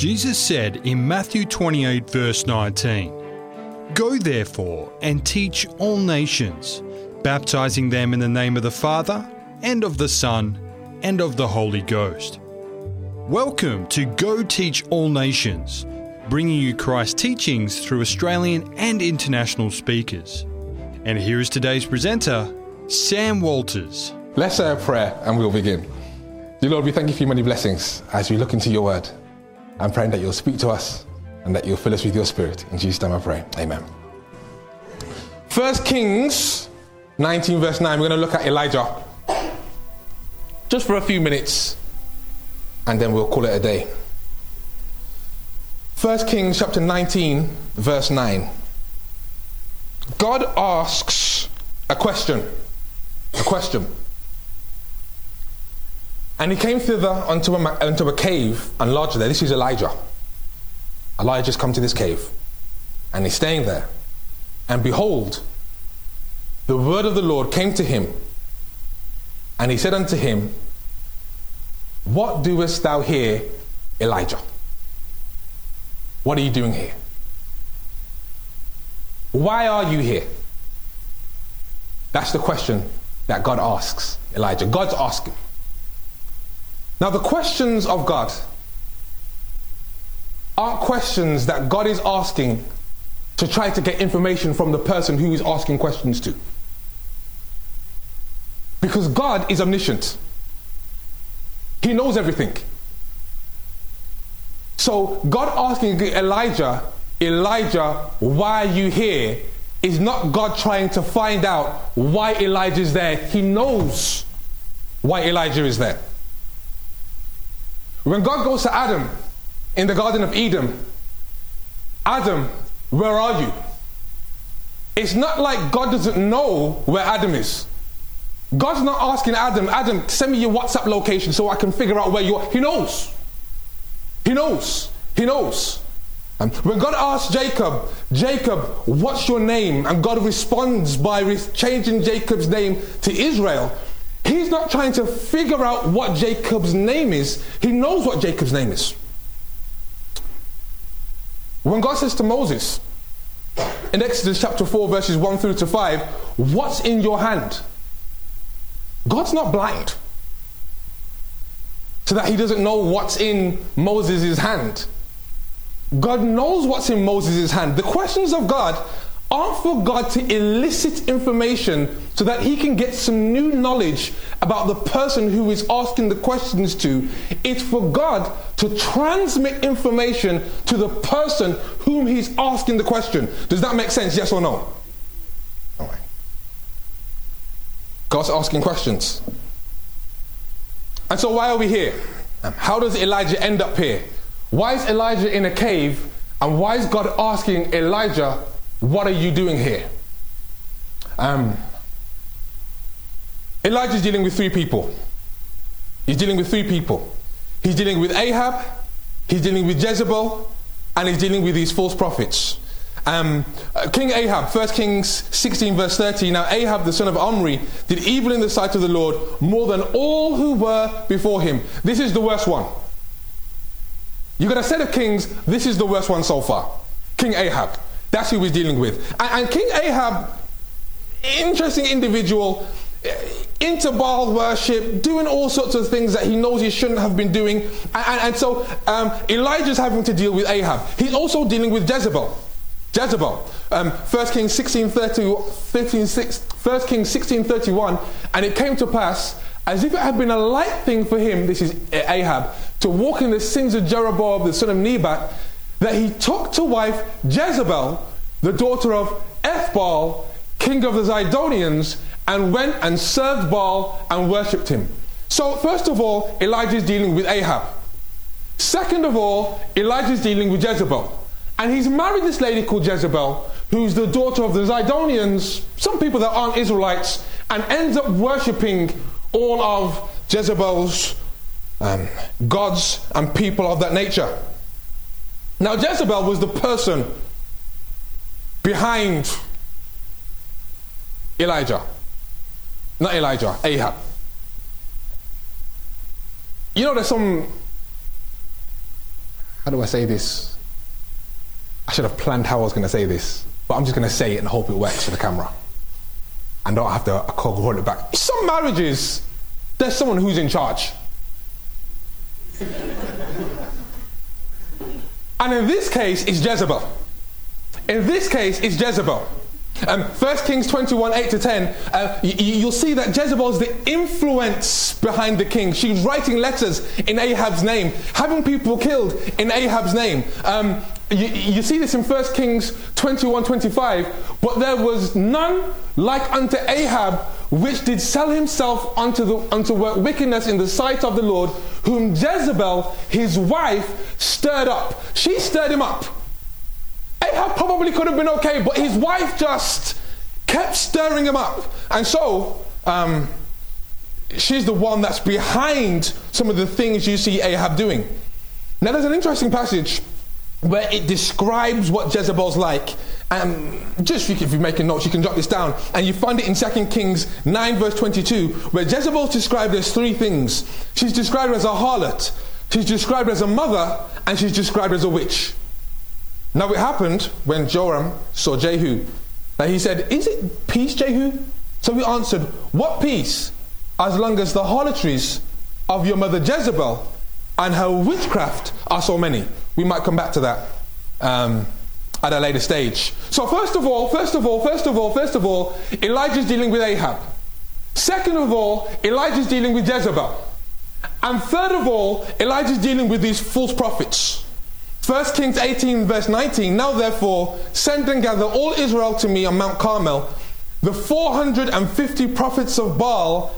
Jesus said in Matthew 28 verse 19, "Go therefore and teach all nations, baptizing them in the name of the Father, and of the Son, and of the Holy Ghost." Welcome to Go Teach All Nations, bringing you Christ's teachings through Australian and international speakers. And here is today's presenter, Sam Walters. Let's say a prayer and we'll begin. Dear Lord, we thank you for your many blessings as we look into your word. I'm praying that you'll speak to us and that you'll fill us with your spirit. In Jesus' name I pray. Amen. 1 Kings 19 verse 9, we're going to look at Elijah just for a few minutes and then we'll call it a day. 1 Kings chapter 19 verse 9. God asks a question. And he came thither unto a cave and lodged there. This is Elijah. Elijah's come to this cave and he's staying there. And behold, the word of the Lord came to him, and he said unto him, "What doest thou here, Elijah?" What are you doing here? Why are you here? That's the question that God asks Elijah. God's asking. Now, the questions of God aren't questions that God is asking to try to get information from the person who he's asking questions to. Because God is omniscient. He knows everything. So God asking Elijah, why are you here, is not God trying to find out why Elijah is there. He knows why Elijah is there. When God goes to Adam in the Garden of Eden, "Adam, where are you?" It's not like God doesn't know where Adam is. God's not asking Adam, send me your WhatsApp location so I can figure out where you are. He knows. He knows. When God asks Jacob, what's your name? And God responds by changing Jacob's name to Israel. He's not trying to figure out what Jacob's name is. He knows what Jacob's name is. When God says to Moses, in Exodus chapter 4 verses 1 through to 5, "What's in your hand?" God's not blind so that he doesn't know what's in Moses' hand. God knows what's in Moses' hand. The questions of God aren't for God to elicit information so that he can get some new knowledge about the person who is asking the questions to. It's for God to transmit information to the person whom he's asking the question. Does that make sense? Yes or no? All right. God's asking questions. And so why are we here? How does Elijah end up here? Why is Elijah in a cave? And why is God asking Elijah, "What are you doing here?" Elijah's dealing with three people. He's dealing with Ahab, he's dealing with Jezebel, and he's dealing with these false prophets. King Ahab, 1 Kings 16 verse 30. Now Ahab the son of Omri did evil in the sight of the Lord more than all who were before him. This is the worst one. You got a set of kings, this is the worst one so far. King Ahab. That's who we're dealing with. And King Ahab, interesting individual, into Baal worship, doing all sorts of things that he knows he shouldn't have been doing. And so Elijah's having to deal with Ahab. He's also dealing with Jezebel. 1 Kings 16:31, and it came to pass, as if it had been a light thing for him, this is Ahab, to walk in the sins of Jeroboam the son of Nebat, that he took to wife Jezebel, the daughter of Ethbaal, king of the Zidonians, and went and served Baal and worshipped him. So first of all, Elijah is dealing with Ahab. Second of all, Elijah is dealing with Jezebel. And he's married this lady called Jezebel, who's the daughter of the Zidonians, some people that aren't Israelites, and ends up worshipping all of Jezebel's gods and people of that nature. Now Jezebel was the person behind Ahab. You know, there's some how do I say this? I should have planned how I was going to say this, but I'm just going to say it and hope it works for the camera. And don't have to hold it back. Some marriages, there's someone who's in charge. And in this case, it's Jezebel. In this case, it's Jezebel. 1 Kings 21, 8-10, you'll see that Jezebel is the influence behind the king. She's writing letters in Ahab's name, having people killed in Ahab's name. You see this in 1 Kings 21, 25. But there was none like unto Ahab, which did sell himself unto work wickedness in the sight of the Lord, whom Jezebel, his wife, stirred up. She stirred him up. Ahab probably could have been okay, but his wife just kept stirring him up. And so, she's the one that's behind some of the things you see Ahab doing. Now, there's an interesting passage where it describes what Jezebel's like. Just if you're making notes, you can jot this down. And you find it in 2 Kings 9, verse 22, where Jezebel's described as three things. She's described as a harlot, she's described as a mother, and she's described as a witch. Now it happened when Joram saw Jehu that he said, "Is it peace, Jehu?" So he answered, "What peace? As long as the harlotries of your mother Jezebel and her witchcraft are so many." We might come back to that at a later stage. So first of all, Elijah's dealing with Ahab. Second of all, Elijah's dealing with Jezebel. And third of all, Elijah's dealing with these false prophets. 1 Kings 18 verse 19, "Now therefore send and gather all Israel to me on Mount Carmel, the 450 prophets of Baal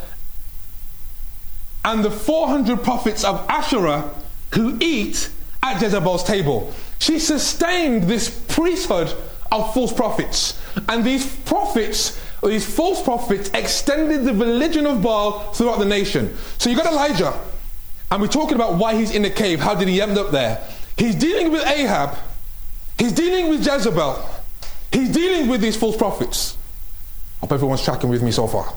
and the 400 prophets of Asherah who eat at Jezebel's table." She sustained this priesthood of false prophets. And these prophets, or these false prophets, extended the religion of Baal throughout the nation. So you got Elijah, and we're talking about why he's in the cave. How did he end up there? He's dealing with Ahab. He's dealing with Jezebel. He's dealing with these false prophets. Hope everyone's tracking with me so far.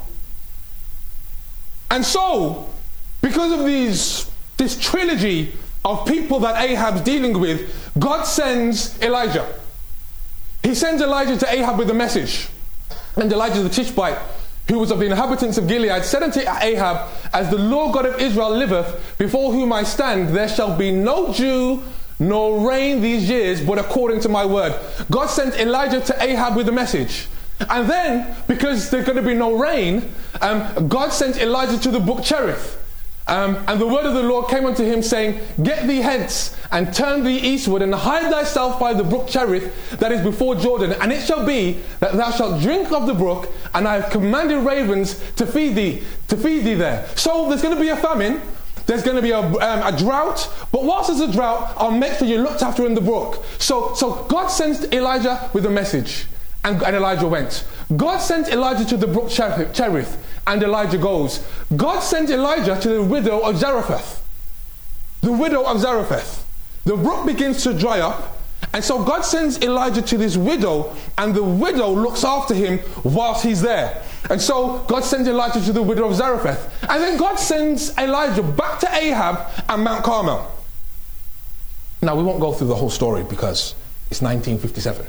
And so, because of this trilogy of people that Ahab's dealing with, God sends Elijah. He sends Elijah to Ahab with a message. And Elijah the Tishbite, who was of the inhabitants of Gilead, said unto Ahab, "As the Lord God of Israel liveth, before whom I stand, there shall be no dew nor rain these years, but according to my word." God sent Elijah to Ahab with a message. And then, because there's going to be no rain, God sent Elijah to the brook Cherith. And the word of the Lord came unto him, saying, "Get thee hence, and turn thee eastward, and hide thyself by the brook Cherith that is before Jordan. And it shall be that thou shalt drink of the brook, and I have commanded ravens to feed thee there." So there's going to be a famine. There's going to be a drought. But whilst there's a drought, I'll make sure you're looked after in the brook. So God sends Elijah with a message. And Elijah went. God sent Elijah to the brook Cherith, and Elijah goes. God sent Elijah to the widow of Zarephath. The widow of Zarephath. The brook begins to dry up, and so God sends Elijah to this widow, and the widow looks after him whilst he's there. And so God sends Elijah to the widow of Zarephath. And then God sends Elijah back to Ahab and Mount Carmel. Now we won't go through the whole story because it's 1957.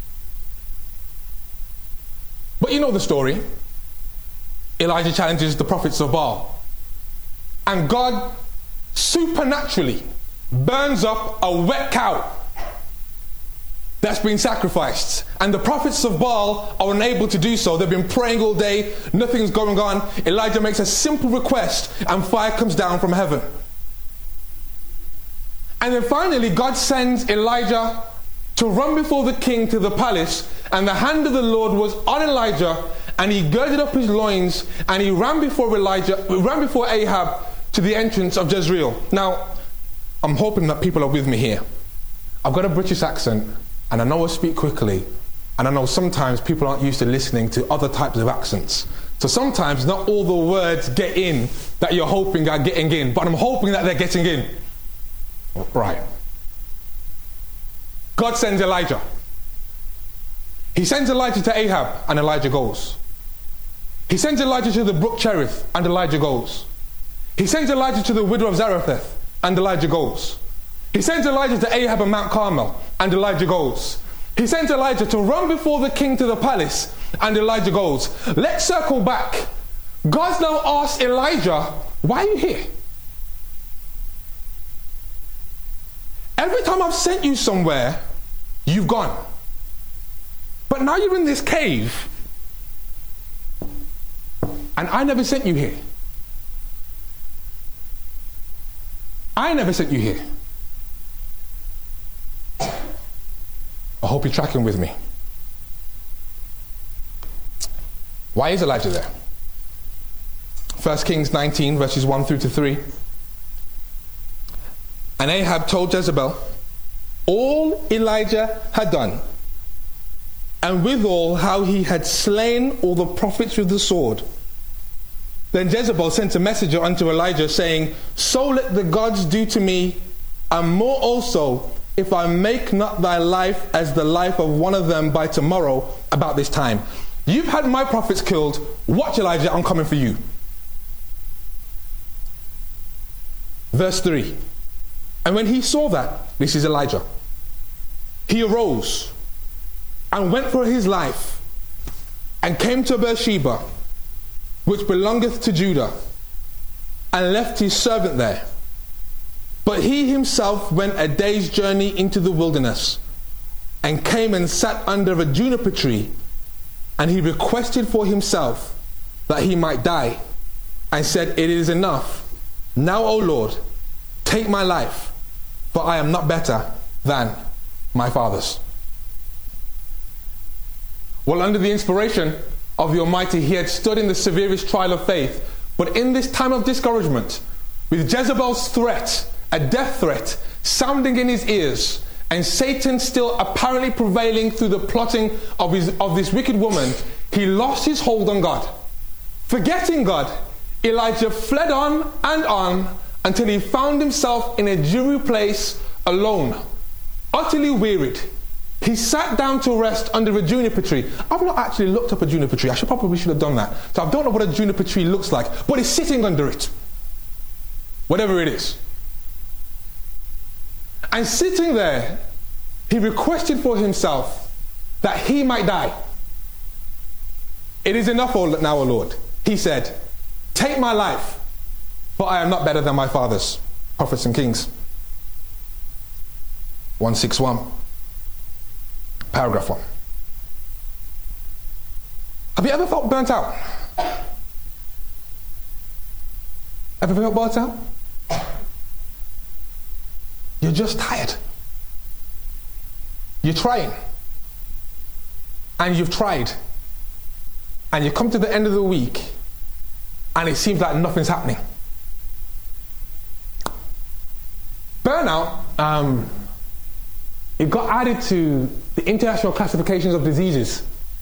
But you know the story. Elijah challenges the prophets of Baal. And God supernaturally burns up a wet cow that's been sacrificed. And the prophets of Baal are unable to do so. They've been praying all day. Nothing's going on. Elijah makes a simple request and fire comes down from heaven. And then finally God sends Elijah to run before the king to the palace, and the hand of the Lord was on Elijah, and he girded up his loins, and he ran before Ahab to the entrance of Jezreel. Now, I'm hoping that people are with me here. I've got a British accent, and I know I speak quickly, and I know sometimes people aren't used to listening to other types of accents. So sometimes not all the words get in that you're hoping are getting in, but I'm hoping that they're getting in. Right. God sends Elijah. He sends Elijah to Ahab, and Elijah goes. He sends Elijah to the brook Cherith, and Elijah goes. He sends Elijah to the widow of Zarephath, and Elijah goes. He sends Elijah to Ahab and Mount Carmel, and Elijah goes. He sends Elijah to run before the king to the palace, and Elijah goes. Let's circle back. God's now asked Elijah, why are you here? Every time I've sent you somewhere, you've gone. But now you're in this cave, and I never sent you here. I never sent you here. I hope you're tracking with me. Why is Elijah there? 1 Kings 19, verses 1 through to 3. And Ahab told Jezebel all Elijah had done, and withal how he had slain all the prophets with the sword. Then Jezebel sent a messenger unto Elijah, saying, so let the gods do to me, and more also, if I make not thy life as the life of one of them by tomorrow about this time. You've had my prophets killed. Watch, Elijah, I'm coming for you. Verse 3. And when he saw that, this is Elijah, he arose and went for his life and came to Beersheba, which belongeth to Judah, and left his servant there. But he himself went a day's journey into the wilderness, and came and sat under a juniper tree, and he requested for himself that he might die, and said, it is enough. Now, O Lord, take my life, for I am not better than my fathers. Well, under the inspiration of the Almighty, he had stood in the severest trial of faith, but in this time of discouragement, with Jezebel's threat, a death threat, sounding in his ears, and Satan still apparently prevailing through the plotting of this wicked woman, he lost his hold on God. Forgetting God, Elijah fled on and on until he found himself in a dreary place alone, utterly wearied. He sat down to rest under a juniper tree. I've not actually looked up a juniper tree. I probably should have done that. So I don't know what a juniper tree looks like, but he's sitting under it, whatever it is. And sitting there, he requested for himself that he might die. It is enough now, O Lord, he said, take my life, for I am not better than my fathers. Prophets and Kings 161, paragraph 1. Have you ever felt burnt out? Ever felt burnt out? You're just tired. You're trying. And you've tried. And you come to the end of the week and it seems like nothing's happening. Burnout, it got added to the International Classifications of Diseases.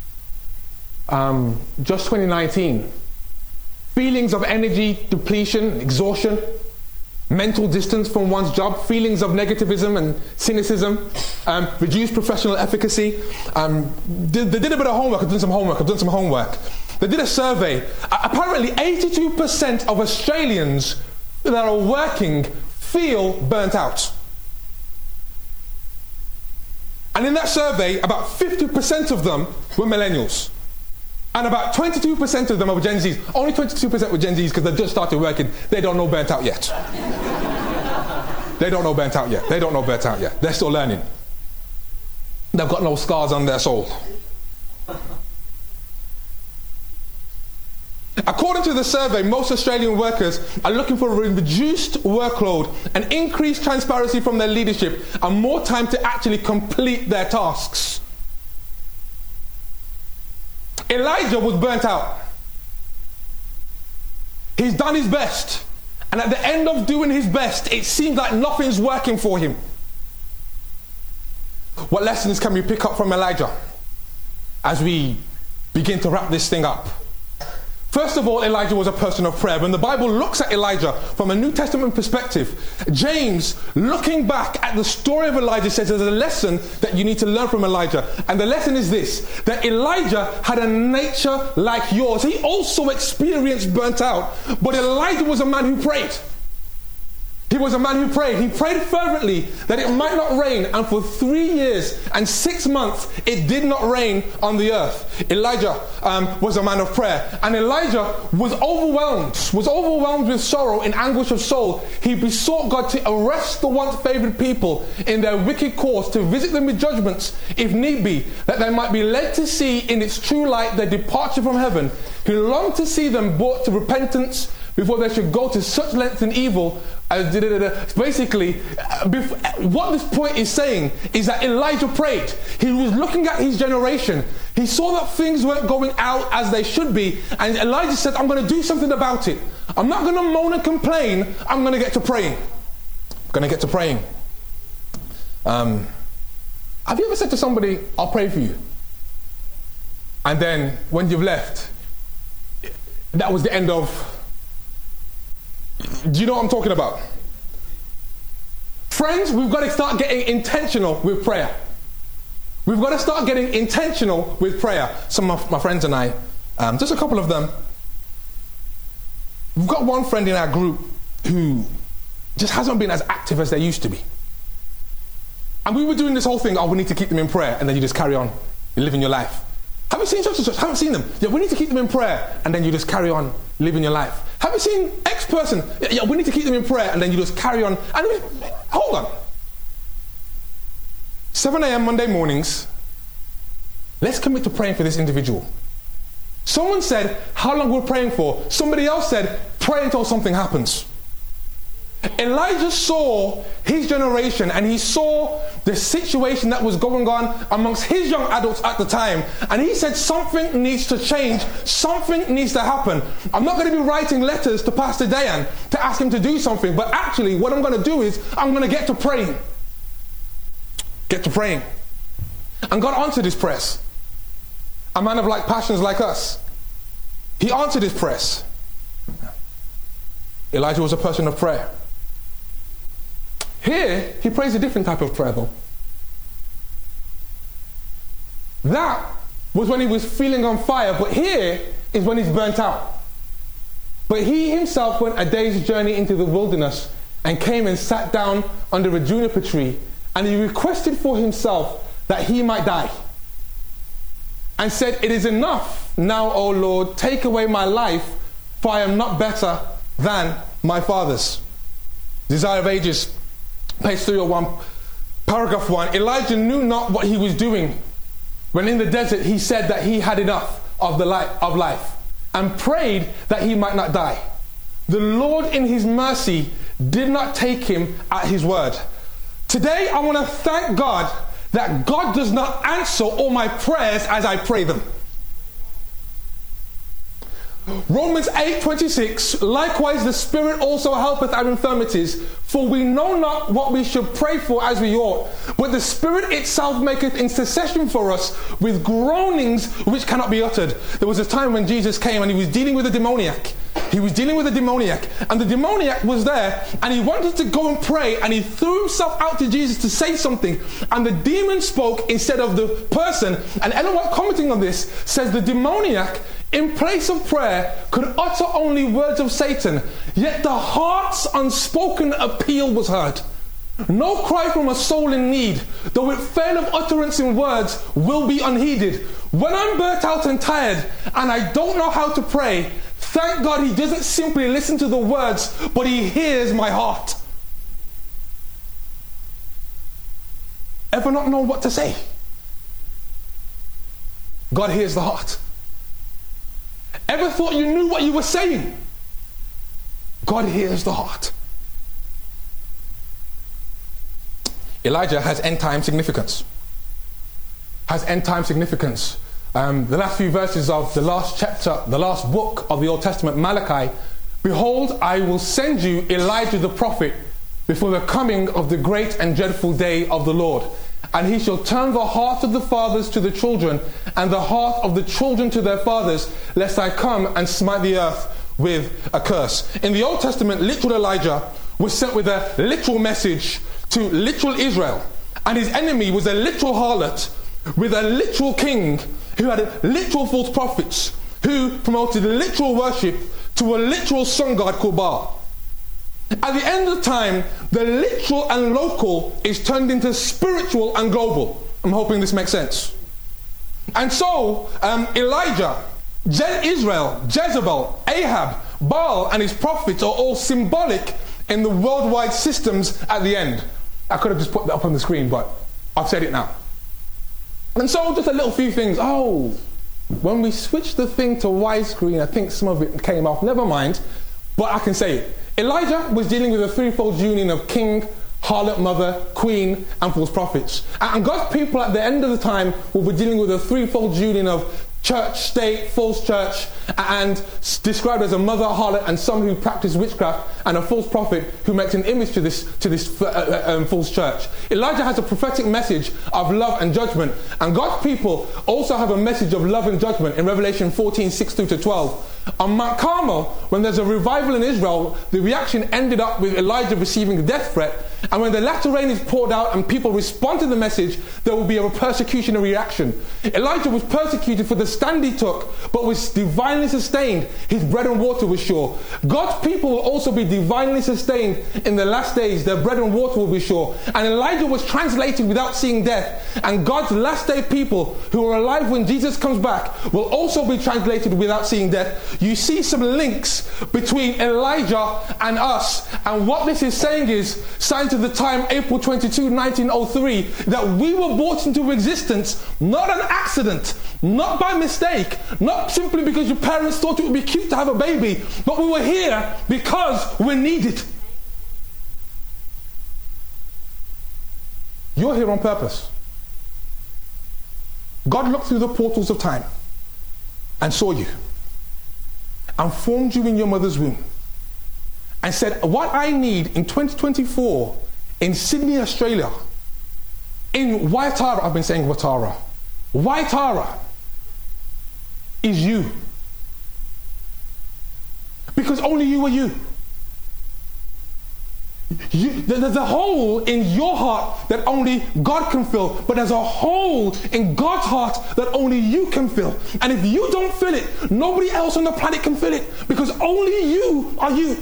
Just 2019. Feelings of energy depletion, exhaustion, mental distance from one's job, feelings of negativism and cynicism, reduced professional efficacy. They did a bit of homework. I've done some homework. They did a survey. Apparently 82% of Australians that are working feel burnt out. And in that survey, about 50% of them were millennials. And about 22% of them are Gen Zs. Only 22% were Gen Zs because they just started working. They don't know burnt out yet. They don't know burnt out yet. They're still learning. They've got no scars on their soul. According to the survey, most Australian workers are looking for a reduced workload, an increased transparency from their leadership, and more time to actually complete their tasks. Elijah was burnt out. He's done his best. And at the end of doing his best, it seems like nothing's working for him. What lessons can we pick up from Elijah as we begin to wrap this thing up? First of all, Elijah was a person of prayer. When the Bible looks at Elijah from a New Testament perspective, James, looking back at the story of Elijah, says there's a lesson that you need to learn from Elijah. And the lesson is this, that Elijah had a nature like yours. He also experienced burnt out, but Elijah was a man who prayed. He was a man who prayed. He prayed fervently that it might not rain. And for 3 years and 6 months, it did not rain on the earth. Elijah was a man of prayer. And Elijah was overwhelmed with sorrow and anguish of soul. He besought God to arrest the once favored people in their wicked course, to visit them with judgments, if need be, that they might be led to see in its true light their departure from heaven. He longed to see them brought to repentance before they should go to such lengths in evil. Basically, what this point is saying is that Elijah prayed. He was looking at his generation. He saw that things weren't going out as they should be, and Elijah said, I'm going to do something about it. I'm not going to moan and complain. I'm going to get to praying. Have you ever said to somebody, I'll pray for you, and then when you've left, that was the end of... Do you know what I'm talking about? Friends, we've got to start getting intentional with prayer. We've got to start getting intentional with prayer. Some of my friends and I, just a couple of them, we've got one friend in our group who just hasn't been as active as they used to be. And we were doing this whole thing, we need to keep them in prayer, and then you just carry on, you're living your life. Have you seen such and such? Haven't seen them. Yeah, we need to keep them in prayer, and then you just carry on living your life. Have you seen X person? Yeah, we need to keep them in prayer, and then you just carry on. And hold on. 7 a.m. Monday mornings, let's commit to praying for this individual. Someone said, how long we're praying for? Somebody else said, pray until something happens. Elijah saw his generation, and he saw the situation that was going on amongst his young adults at the time, and he said something needs to change, something needs to happen. I'm not going to be writing letters to Pastor Dayan to ask him to do something, but actually what I'm going to do is I'm going to get to praying. And God answered his prayers. A man of like passions like us, he answered his prayers. Elijah was a person of prayer. Here, he prays a different type of prayer though. That was when he was feeling on fire, but here is when he's burnt out. But he himself went a day's journey into the wilderness and came and sat down under a juniper tree, and he requested for himself that he might die. And said, it is enough now, O Lord, take away my life, for I am not better than my fathers. Desire of Ages, page 301, paragraph 1. Elijah knew not what he was doing when in the desert he said that he had enough of life and prayed that he might not die. The Lord in his mercy did not take him at his word. Today I want to thank God that God does not answer all my prayers as I pray them. Romans 8:26, likewise the Spirit also helpeth our infirmities, for we know not what we should pray for as we ought, but the Spirit itself maketh intercession for us with groanings which cannot be uttered. There was a time when Jesus came and he was dealing with a demoniac. And the demoniac was there, and he wanted to go and pray, and he threw himself out to Jesus to say something, and the demon spoke instead of the person. And Ellen White, commenting on this, says the demoniac, in place of prayer, could utter only words of Satan, yet the heart's unspoken appeal was heard. No cry from a soul in need, though it fail of utterance in words, will be unheeded. When I'm burnt out and tired, and I don't know how to pray, thank God he doesn't simply listen to the words, but he hears my heart. Ever not know what to say? God hears the heart. Ever thought you knew what you were saying? God hears the heart. Elijah has end-time significance. The last few verses of the last chapter, the last book of the Old Testament, Malachi, behold, I will send you Elijah the prophet before the coming of the great and dreadful day of the Lord. And he shall turn the heart of the fathers to the children, and the heart of the children to their fathers, lest I come and smite the earth with a curse. In the Old Testament, literal Elijah was sent with a literal message to literal Israel. And his enemy was a literal harlot with a literal king who had literal false prophets who promoted literal worship to a literal sun god called Baal. At the end of time, the literal and local is turned into spiritual and global. I'm hoping this makes sense. And so, Elijah, Israel, Jezebel, Ahab, Baal, and his prophets are all symbolic in the worldwide systems at the end. I could have just put that up on the screen, but I've said it now. And so, just a little few things. When we switched the thing to widescreen, I think some of it came off. Never mind, but I can say it. Elijah was dealing with a threefold union of king, harlot mother, queen, and false prophets. And God's people at the end of the time will be dealing with a threefold union of church, state, false church, and described as a mother harlot and some who practice witchcraft, and a false prophet who makes an image to this false church. Elijah has a prophetic message of love and judgment, and God's people also have a message of love and judgment in Revelation 14:6-12. On Mount Carmel, when there's a revival in Israel, the reaction ended up with Elijah receiving a death threat. And when the latter rain is poured out and people respond to the message, there will be a persecutionary reaction. Elijah was persecuted for the stand he took, but was divinely sustained. His bread and water was sure. God's people will also be divinely sustained in the last days. Their bread and water will be sure. And Elijah was translated without seeing death. And God's last day people who are alive when Jesus comes back will also be translated without seeing death. You see some links between Elijah and us. And what this is saying is, signs of the time, April 22, 1903, that we were brought into existence, not an accident, not by mistake, not simply because your parents thought it would be cute to have a baby, but we were here because we're needed. You're here on purpose. God looked through the portals of time and saw you and formed you in your mother's womb and said, what I need in 2024 in Sydney, Australia, in Waitara, I've been saying Waitara is you. Because only you are you. There's a hole in your heart that only God can fill, but there's a hole in God's heart that only you can fill. And if you don't fill it, nobody else on the planet can fill it, because only you are you.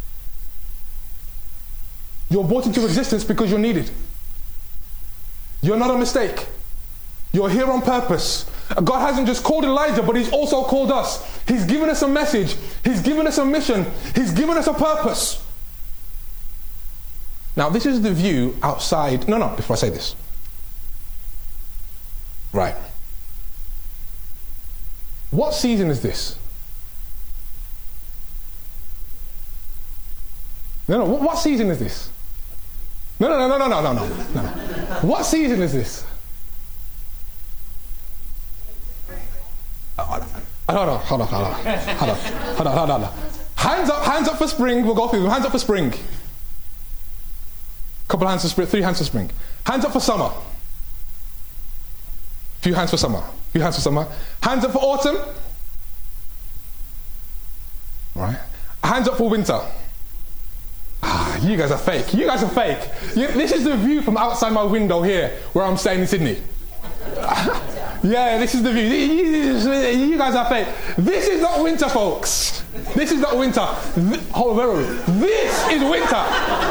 You're brought into existence because you're needed. You're not a mistake. You're here on purpose. God hasn't just called Elijah, but he's also called us. He's given us a message. He's given us a mission. He's given us a purpose. Now, this is the view outside. No, before I say this. Right. What season is this? No, what season is this? No. What season is this? Hold on. Hands up for spring. We'll go through them. Hands up for spring. Couple hands for spring, 3 hands for spring. Hands up for summer. Few hands for summer. Hands up for autumn. Right. Hands up for winter. You guys are fake. This is the view from outside my window here, where I'm staying in Sydney. Yeah, this is the view. You guys are fake. This is not winter, folks. This is not winter. Hold on, this is winter.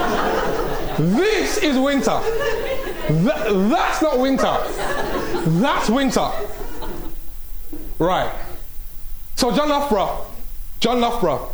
This is winter. That's not winter. That's winter. Right. So John Loughborough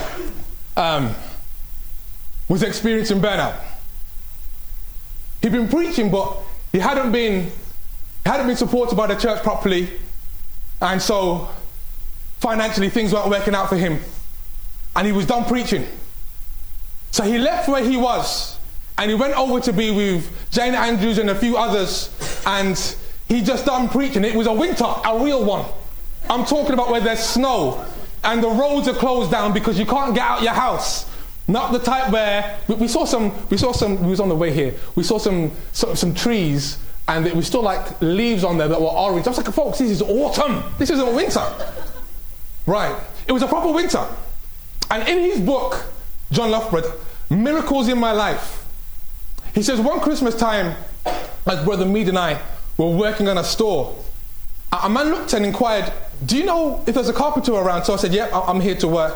was experiencing burnout. He'd been preaching, but he hadn't been supported by the church properly, and so financially things weren't working out for him, and he was done preaching. So he left where he was, and he went over to be with Jane Andrews and a few others, and he just done preaching. It was a winter, a real one. I'm talking about where there's snow and the roads are closed down because you can't get out your house. Not the type where we was on the way here, we saw some trees, and it was still like leaves on there that were orange. I was like, folks, this is autumn. This isn't winter. Right. It was a proper winter. And in his book, John Loughborough, Miracles in My Life, he says, one Christmas time, as Brother Mead and I were working on a store, a man looked and inquired, do you know if there's a carpenter around? So I said, yeah, I'm here to work.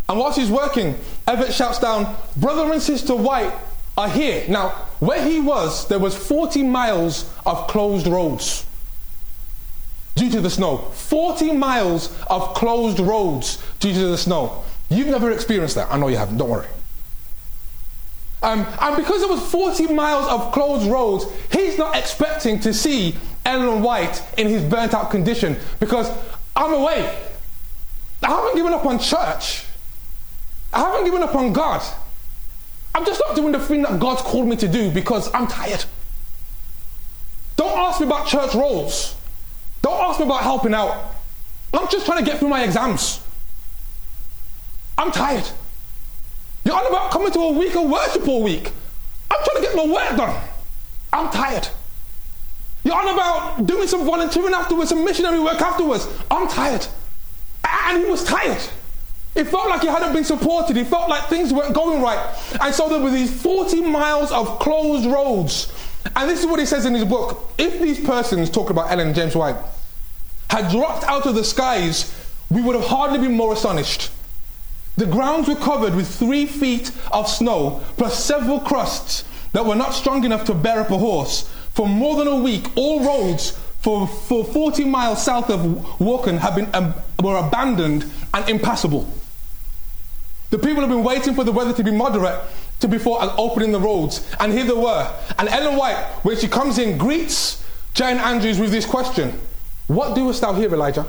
And whilst he's working, Everett shouts down, "Brother and Sister White are here." Now, where he was, there was 40 miles of closed roads due to the snow. 40 miles of closed roads due to the snow. You've never experienced that. I know you haven't, don't worry. And because there was 40 miles of closed roads, he's not expecting to see Ellen White in his burnt out condition, because I'm away. I haven't given up on church. I haven't given up on God. I'm just not doing the thing that God's called me to do because I'm tired. Don't ask me about church roles. Don't ask me about helping out. I'm just trying to get through my exams. I'm tired. You're on about coming to a week of worship all week. I'm trying to get my work done. I'm tired. You're on about doing some volunteering afterwards, some missionary work afterwards. I'm tired. And he was tired. It felt like he hadn't been supported. He felt like things weren't going right. And so there were these 40 miles of closed roads. And this is what he says in his book. If these persons, talking about Ellen James White, had dropped out of the skies, we would have hardly been more astonished. The grounds were covered with 3 feet of snow, plus several crusts that were not strong enough to bear up a horse. For more than a week, all roads for 40 miles south of Woken were abandoned and impassable. The people have been waiting for the weather to be moderate before opening the roads. And here they were. And Ellen White, when she comes in, greets Jane Andrews with this question: "What doest thou here, Elijah?"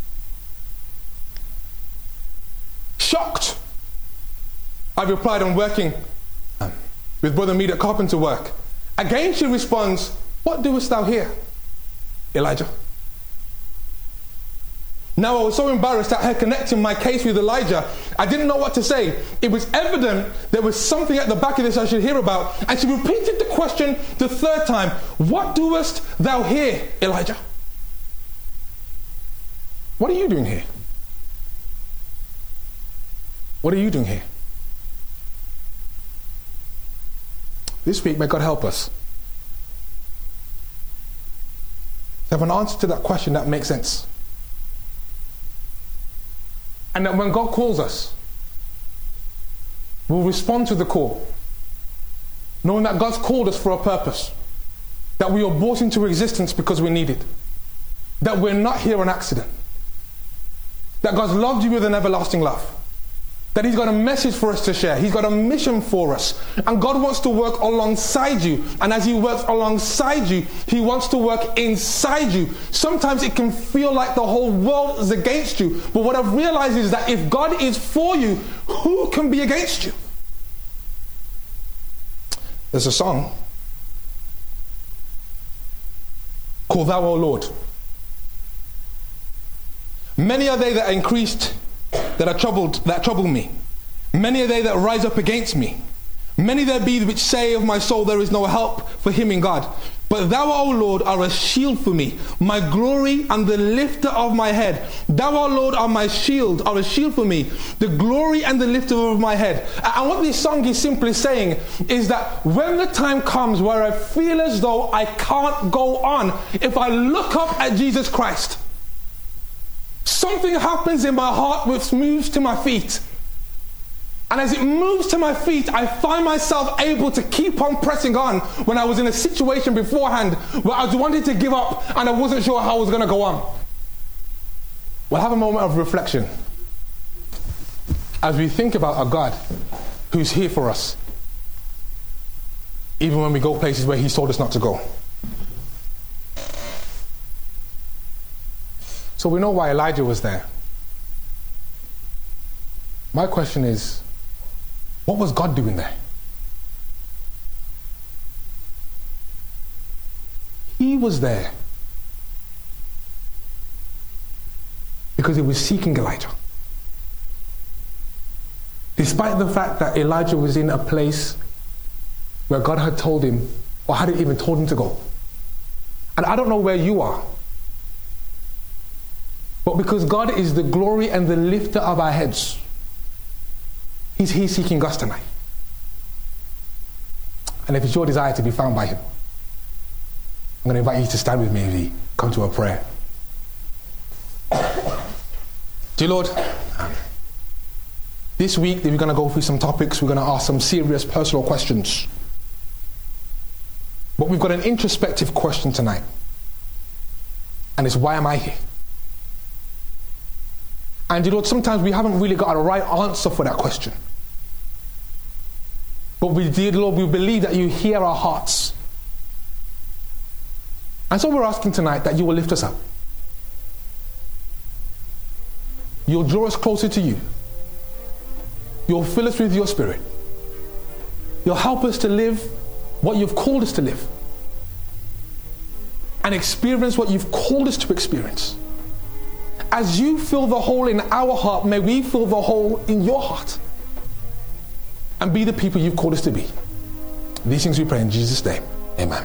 Shocked, I replied, "I'm working with Brother Mead at carpenter work." Again she responds, "What doest thou here, Elijah?" Now I was so embarrassed at her connecting my case with Elijah, I didn't know what to say. It was evident there was something at the back of this I should hear about. And she repeated the question the 3rd time: "What doest thou here, Elijah?" What are you doing here? What are you doing here? This week, may God help us to have an answer to that question that makes sense. And that when God calls us, we'll respond to the call, knowing that God's called us for a purpose, that we are brought into existence because we need it, that we're not here on accident, that God's loved you with an everlasting love, that He's got a message for us to share. He's got a mission for us. And God wants to work alongside you. And as He works alongside you, He wants to work inside you. Sometimes it can feel like the whole world is against you. But what I've realized is that if God is for you, who can be against you? There's a song called "Thou, O Lord." Many are they that are increased, that trouble me. Many are they that rise up against me. Many there be which say of my soul, there is no help for him in God. But thou, O Lord, are a shield for me, my glory and the lifter of my head. Thou, O Lord, are my shield, are a shield for me, the glory and the lifter of my head. And what this song is simply saying is that when the time comes where I feel as though I can't go on, if I look up at Jesus Christ, something happens in my heart which moves to my feet. And as it moves to my feet, I find myself able to keep on pressing on when I was in a situation beforehand where I wanted to give up and I wasn't sure how I was going to go on. We'll have a moment of reflection as we think about a God who's here for us, even when we go places where He's told us not to go. So we know why Elijah was there. My question is, what was God doing there? He was there because He was seeking Elijah. Despite the fact that Elijah was in a place where God had told him, or hadn't even told him to go. And I don't know where you are, but because God is the glory and the lifter of our heads, He's here seeking us tonight. And if it's your desire to be found by Him, I'm going to invite you to stand with me as we come to a prayer. Dear Lord, This week, we're going to go through some topics. We're going to ask some serious personal questions. But we've got an introspective question tonight. And it's, why am I here? And you know, sometimes we haven't really got a right answer for that question. But we, dear Lord, we believe that you hear our hearts. And so we're asking tonight that you will lift us up. You'll draw us closer to you. You'll fill us with your Spirit. You'll help us to live what you've called us to live. And experience what you've called us to experience. As you fill the hole in our heart, may we fill the hole in your heart. And be the people you've called us to be. These things we pray in Jesus' name. Amen.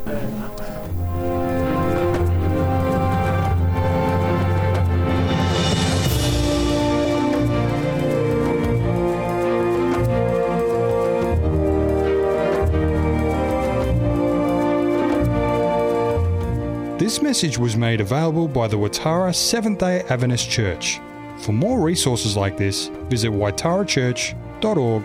This message was made available by the Waitara Seventh-day Adventist Church. For more resources like this, visit waitarachurch.org.au.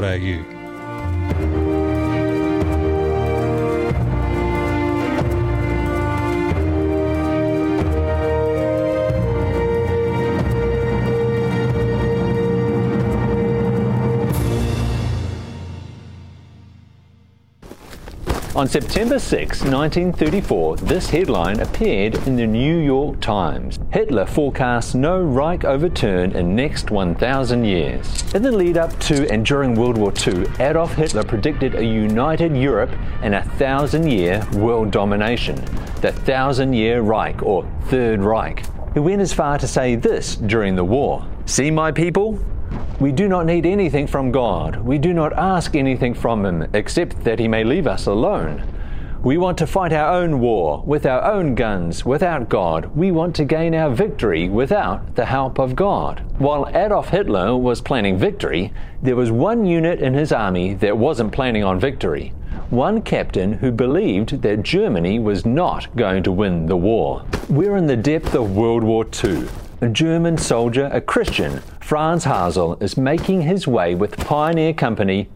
On September 6, 1934, this headline appeared in the New York Times. Hitler forecasts no Reich overturn in next 1,000 years. In the lead up to and during World War II, Adolf Hitler predicted a united Europe and a 1,000-year world domination, the 1,000-year Reich, or Third Reich. He went as far to say this during the war: "See, my people? We do not need anything from God. We do not ask anything from Him except that He may leave us alone. We want to fight our own war with our own guns without God. We want to gain our victory without the help of God." While Adolf Hitler was planning victory, there was one unit in his army that wasn't planning on victory. One captain who believed that Germany was not going to win the war. We're in the depth of World War II. A German soldier, a Christian, Franz Hasel, is making his way with Pioneer Company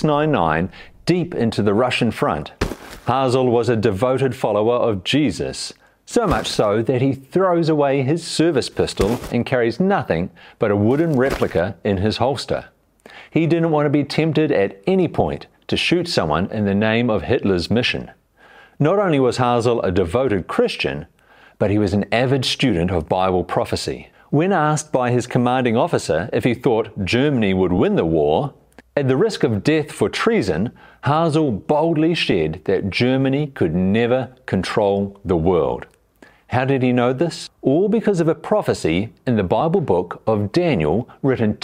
699 deep into the Russian front. Hasel was a devoted follower of Jesus, so much so that he throws away his service pistol and carries nothing but a wooden replica in his holster. He didn't want to be tempted at any point to shoot someone in the name of Hitler's mission. Not only was Hasel a devoted Christian, but he was an avid student of Bible prophecy. When asked by his commanding officer if he thought Germany would win the war, at the risk of death for treason, Hasel boldly shared that Germany could never control the world. How did he know this? All because of a prophecy in the Bible book of Daniel, written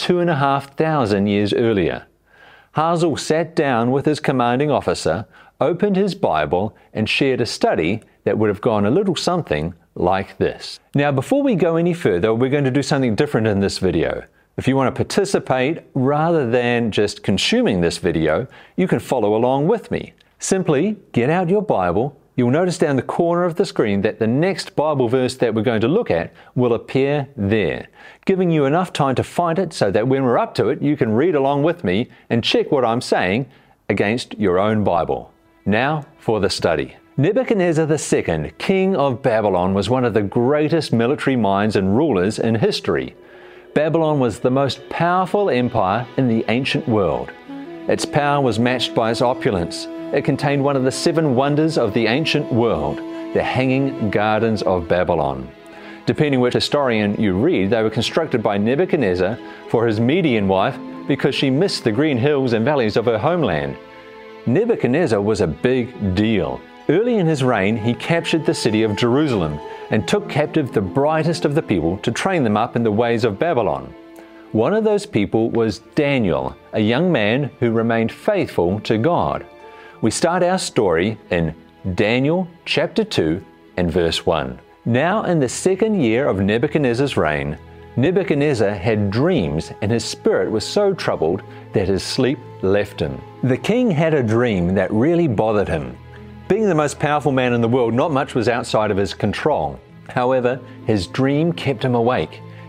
2,500 years earlier. Hasel sat down with his commanding officer, opened his Bible, and shared a study that would have gone a little something like this. Now, before we go any further, we're going to do something different in this video. If you want to participate, rather than just consuming this video, you can follow along with me. Simply get out your Bible. You'll notice down the corner of the screen that the next Bible verse that we're going to look at will appear there, giving you enough time to find it so that when we're up to it, you can read along with me and check what I'm saying against your own Bible. Now for the study. Nebuchadnezzar II, king of Babylon, was one of the greatest military minds and rulers in history. Babylon was the most powerful empire in the ancient world. Its power was matched by its opulence. It contained one of the 7 wonders of the ancient world, the Hanging Gardens of Babylon. Depending which historian you read, they were constructed by Nebuchadnezzar for his Median wife because she missed the green hills and valleys of her homeland. Nebuchadnezzar was a big deal. Early in his reign, he captured the city of Jerusalem and took captive the brightest of the people to train them up in the ways of Babylon. One of those people was Daniel, a young man who remained faithful to God. We start our story in Daniel chapter 2 and verse 1. Now in the 2nd year of Nebuchadnezzar's reign, Nebuchadnezzar had dreams, and his spirit was so troubled that his sleep left him. The king had a dream that really bothered him. Being the most powerful man in the world, not much was outside of his control. However, his dream kept him awake.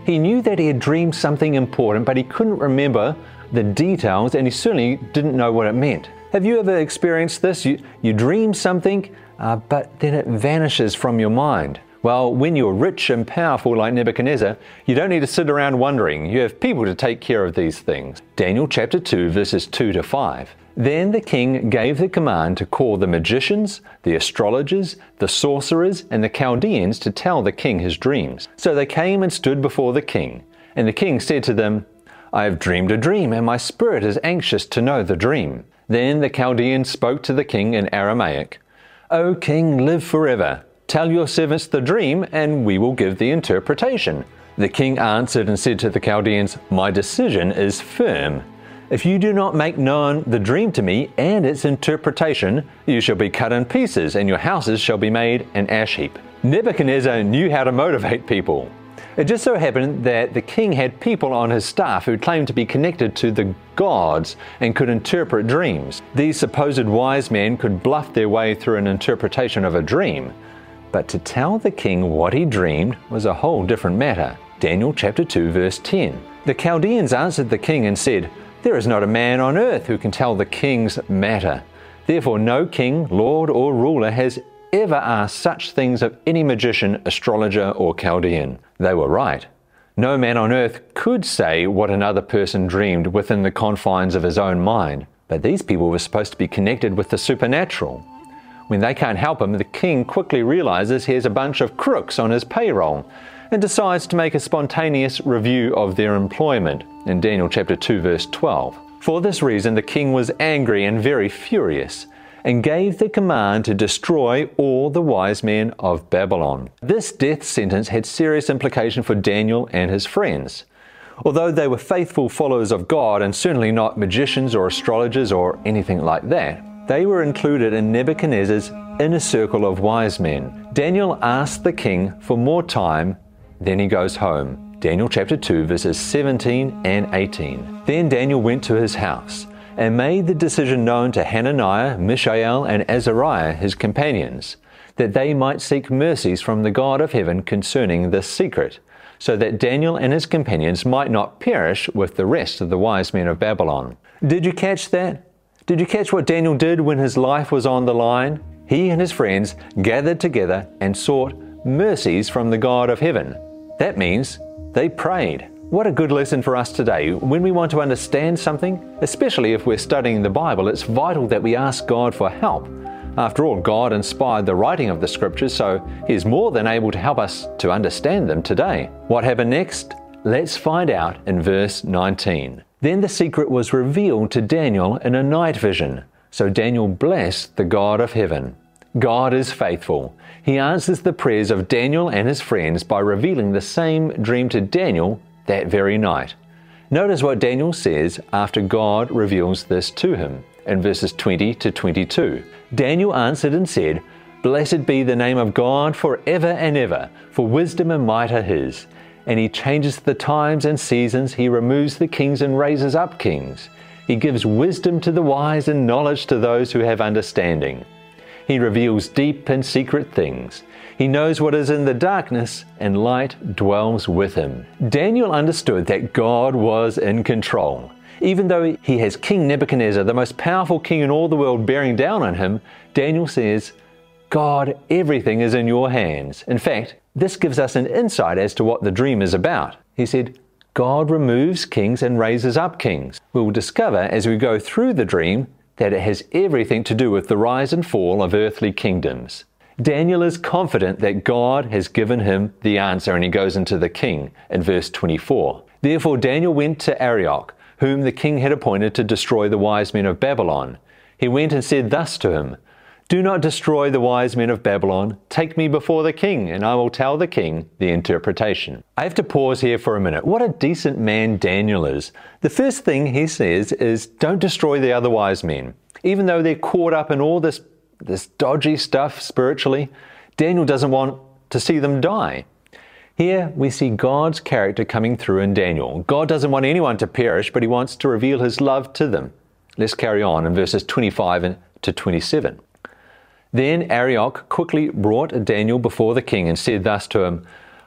He knew that he had dreamed something important, but he couldn't remember the details, and he certainly didn't know what it meant. Have you ever experienced this? You dream something, but then it vanishes from your mind. Well, when you're rich and powerful like Nebuchadnezzar, you don't need to sit around wondering. You have people to take care of these things. Daniel chapter 2, verses 2 to 5. Then the king gave the command to call the magicians, the astrologers, the sorcerers, and the Chaldeans to tell the king his dreams. So they came and stood before the king. And the king said to them, I have dreamed a dream, and my spirit is anxious to know the dream. Then the Chaldeans spoke to the king in Aramaic, O king, live forever. Tell your servants the dream, and we will give the interpretation. The king answered and said to the Chaldeans, My decision is firm. If you do not make known the dream to me and its interpretation, you shall be cut in pieces, and your houses shall be made an ash heap. Nebuchadnezzar knew how to motivate people. It just so happened that the king had people on his staff who claimed to be connected to the gods and could interpret dreams. These supposed wise men could bluff their way through an interpretation of a dream. But to tell the king what he dreamed was a whole different matter. Daniel chapter 2, verse 10. The Chaldeans answered the king and said, There is not a man on earth who can tell the king's matter. Therefore no king, lord, or ruler has ever asked such things of any magician, astrologer, or Chaldean. They were right. No man on earth could say what another person dreamed within the confines of his own mind. But these people were supposed to be connected with the supernatural. When they can't help him, the king quickly realizes he has a bunch of crooks on his payroll and decides to make a spontaneous review of their employment in Daniel chapter 2, verse 12. For this reason, the king was angry and very furious and gave the command to destroy all the wise men of Babylon. This death sentence had serious implications for Daniel and his friends. Although they were faithful followers of God and certainly not magicians or astrologers or anything like that, they were included in Nebuchadnezzar's inner circle of wise men. Daniel asked the king for more time, then he goes home. Daniel chapter 2, verses 17 and 18. Then Daniel went to his house and made the decision known to Hananiah, Mishael, and Azariah, his companions, that they might seek mercies from the God of heaven concerning this secret, so that Daniel and his companions might not perish with the rest of the wise men of Babylon. Did you catch that? Did you catch what Daniel did when his life was on the line? He and his friends gathered together and sought mercies from the God of heaven. That means they prayed. What a good lesson for us today. When we want to understand something, especially if we're studying the Bible, it's vital that we ask God for help. After all, God inspired the writing of the Scriptures, so He is more than able to help us to understand them today. What happened next? Let's find out in verse 19. Then the secret was revealed to Daniel in a night vision. So Daniel blessed the God of heaven. God is faithful. He answers the prayers of Daniel and his friends by revealing the same dream to Daniel that very night. Notice what Daniel says after God reveals this to him in verses 20 to 22. Daniel answered and said, Blessed be the name of God forever and ever, for wisdom and might are His. And He changes the times and seasons. He removes the kings and raises up kings. He gives wisdom to the wise and knowledge to those who have understanding. He reveals deep and secret things. He knows what is in the darkness, and light dwells with Him. Daniel understood that God was in control. Even though he has King Nebuchadnezzar, the most powerful king in all the world, bearing down on him, Daniel says, God, everything is in your hands. In fact, this gives us an insight as to what the dream is about. He said, God removes kings and raises up kings. We will discover as we go through the dream that it has everything to do with the rise and fall of earthly kingdoms. Daniel is confident that God has given him the answer, and he goes into the king in verse 24. Therefore Daniel went to Arioch, whom the king had appointed to destroy the wise men of Babylon. He went and said thus to him, Do not destroy the wise men of Babylon. Take me before the king, and I will tell the king the interpretation. I have to pause here for a minute. What a decent man Daniel is. The first thing he says is, don't destroy the other wise men. Even though they're caught up in all this dodgy stuff spiritually, Daniel doesn't want to see them die. Here we see God's character coming through in Daniel. God doesn't want anyone to perish, but He wants to reveal His love to them. Let's carry on in verses 25 to 27. Then Arioch quickly brought Daniel before the king and said thus to him,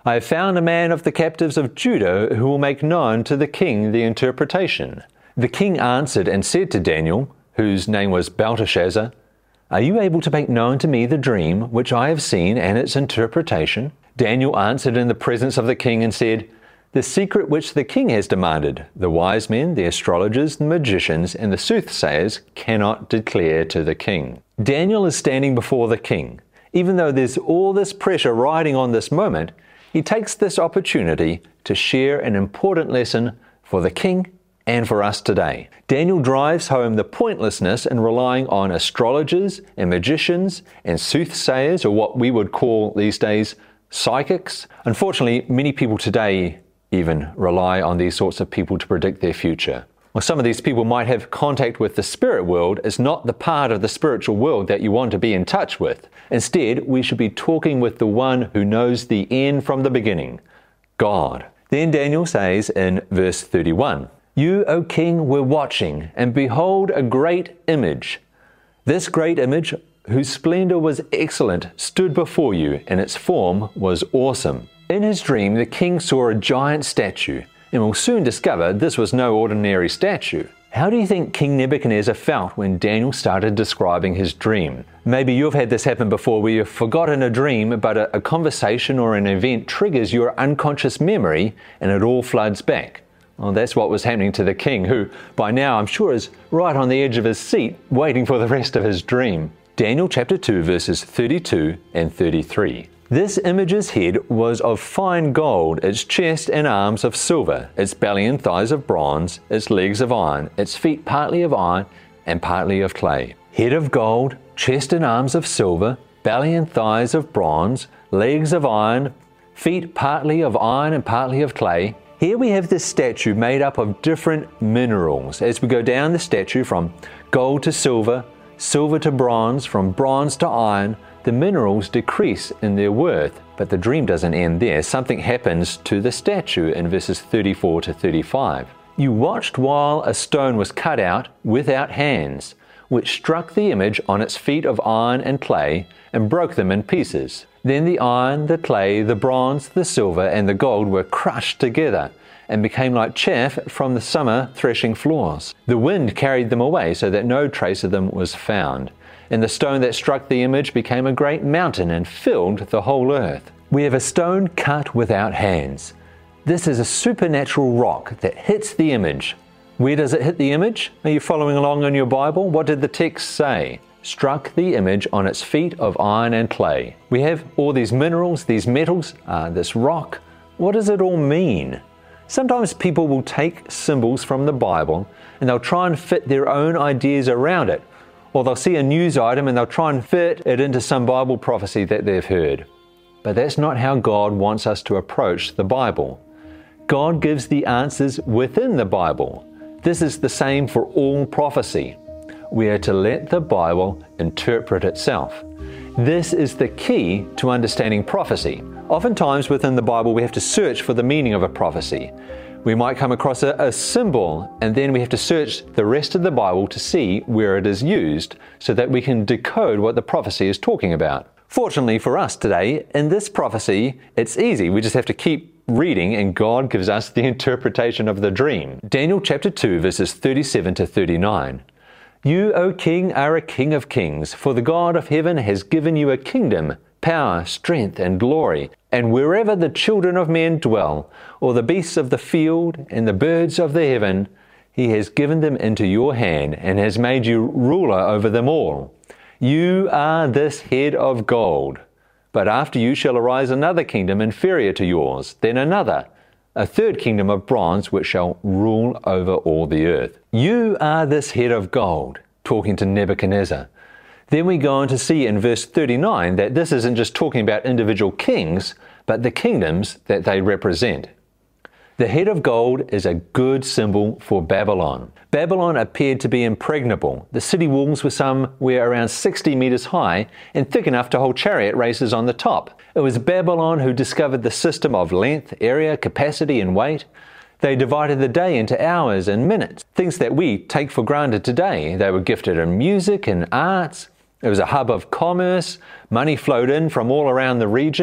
I have found a man of the captives of Judah who will make known to the king the interpretation. The king answered and said to Daniel, whose name was Belteshazzar, Are you able to make known to me the dream which I have seen and its interpretation? Daniel answered in the presence of the king and said, The secret which the king has demanded, the wise men, the astrologers, the magicians, and the soothsayers cannot declare to the king. Daniel is standing before the king. Even though there's all this pressure riding on this moment, he takes this opportunity to share an important lesson for the king and for us today. Daniel drives home the pointlessness in relying on astrologers and magicians and soothsayers, or what we would call these days psychics. Unfortunately, many people today even rely on these sorts of people to predict their future. Well, some of these people might have contact with the spirit world. It's not the part of the spiritual world that you want to be in touch with. Instead, we should be talking with the one who knows the end from the beginning, God. Then Daniel says in verse 31, You, O king, were watching, and behold a great image. This great image, whose splendor was excellent, stood before you, and its form was awesome. In his dream, the king saw a giant statue, and will soon discover this was no ordinary statue. How do you think King Nebuchadnezzar felt when Daniel started describing his dream? Maybe you've had this happen before, where you've forgotten a dream, but a conversation or an event triggers your unconscious memory and it all floods back. Well, that's what was happening to the king, who by now I'm sure is right on the edge of his seat, waiting for the rest of his dream. Daniel chapter 2 verses 32 and 33. This image's head was of fine gold, its chest and arms of silver, its belly and thighs of bronze, its legs of iron, its feet partly of iron and partly of clay. Head of gold, chest and arms of silver, belly and thighs of bronze, legs of iron, feet partly of iron and partly of clay. Here we have this statue made up of different minerals. As we go down the statue from gold to silver, silver to bronze, from bronze to iron, the minerals decrease in their worth. But the dream doesn't end there. Something happens to the statue in verses 34 to 35. You watched while a stone was cut out without hands, which struck the image on its feet of iron and clay and broke them in pieces. Then the iron, the clay, the bronze, the silver, and the gold were crushed together and became like chaff from the summer threshing floors. The wind carried them away so that no trace of them was found. And the stone that struck the image became a great mountain and filled the whole earth. We have a stone cut without hands. This is a supernatural rock that hits the image. Where does it hit the image? Are you following along in your Bible? What did the text say? Struck the image on its feet of iron and clay. We have all these minerals, these metals, this rock. What does it all mean? Sometimes people will take symbols from the Bible and they'll try and fit their own ideas around it. Or they'll see a news item and they'll try and fit it into some Bible prophecy that they've heard. But that's not how God wants us to approach the Bible. God gives the answers within the Bible. This is the same for all prophecy. We are to let the Bible interpret itself. This is the key to understanding prophecy. Oftentimes within the Bible we have to search for the meaning of a prophecy. We might come across a symbol, and then we have to search the rest of the Bible to see where it is used so that we can decode what the prophecy is talking about. Fortunately for us today, in this prophecy, it's easy. We just have to keep reading and God gives us the interpretation of the dream. Daniel chapter 2 verses 37 to 39. You, O king, are a king of kings, for the God of heaven has given you a kingdom, power, strength, and glory. And wherever the children of men dwell, or the beasts of the field and the birds of the heaven, he has given them into your hand and has made you ruler over them all. You are this head of gold. But after you shall arise another kingdom inferior to yours, then another, a third kingdom of bronze which shall rule over all the earth. You are this head of gold, talking to Nebuchadnezzar. Then we go on to see in verse 39 that this isn't just talking about individual kings, but the kingdoms that they represent. The head of gold is a good symbol for Babylon. Babylon appeared to be impregnable. The city walls were somewhere around 60 meters high and thick enough to hold chariot races on the top. It was Babylon who discovered the system of length, area, capacity, and weight. They divided the day into hours and minutes, things that we take for granted today. They were gifted in music and arts. It was a hub of commerce. Money flowed in from all around the region.